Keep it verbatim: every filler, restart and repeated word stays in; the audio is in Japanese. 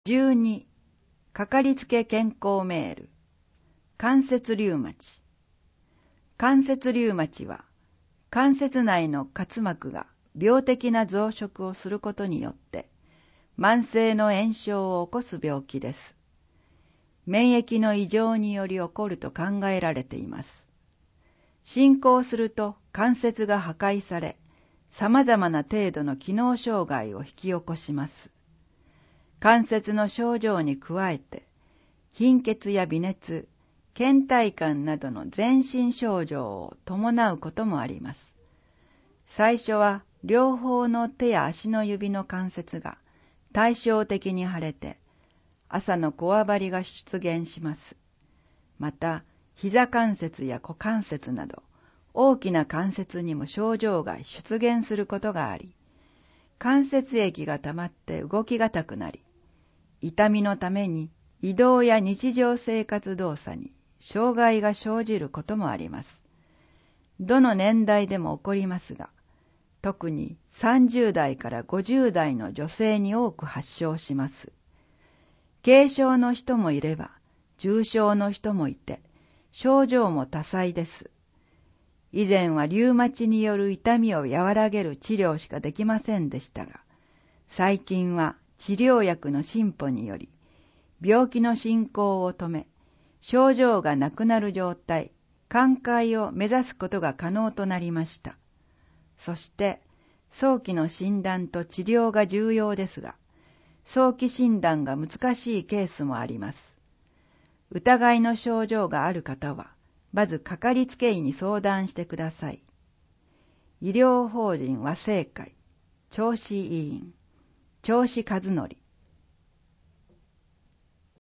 じゅうに、かかりつけ健康メール。関節リウマチ。関節リウマチは、関節内の滑膜が病的な増殖をすることによって、慢性の炎症を起こす病気です。免疫の異常により起こると考えられています。進行すると関節が破壊され、様々な程度の機能障害を引き起こします。関節の症状に加えて、貧血や微熱、倦怠感などの全身症状を伴うこともあります。最初は両方の手や足の指の関節が対照的に腫れて、朝のこわばりが出現します。また、膝関節や股関節など、大きな関節にも症状が出現することがあり、関節液が溜まって動きがたくなり、痛みのために移動や日常生活動作に障害が生じることもあります。どの年代でも起こりますが、特にさんじゅう代からごじゅう代の女性に多く発症します。軽症の人もいれば、重症の人もいて、症状も多彩です。以前はリウマチによる痛みを和らげる治療しかできませんでしたが、最近は治療薬の進歩により、病気の進行を止め、症状がなくなる状態、寛解を目指すことが可能となりました。そして、早期の診断と治療が重要ですが、早期診断が難しいケースもあります。疑いの症状がある方は、まずかかりつけ医に相談してください。医療法人和生会、銚子医院、銚子和則、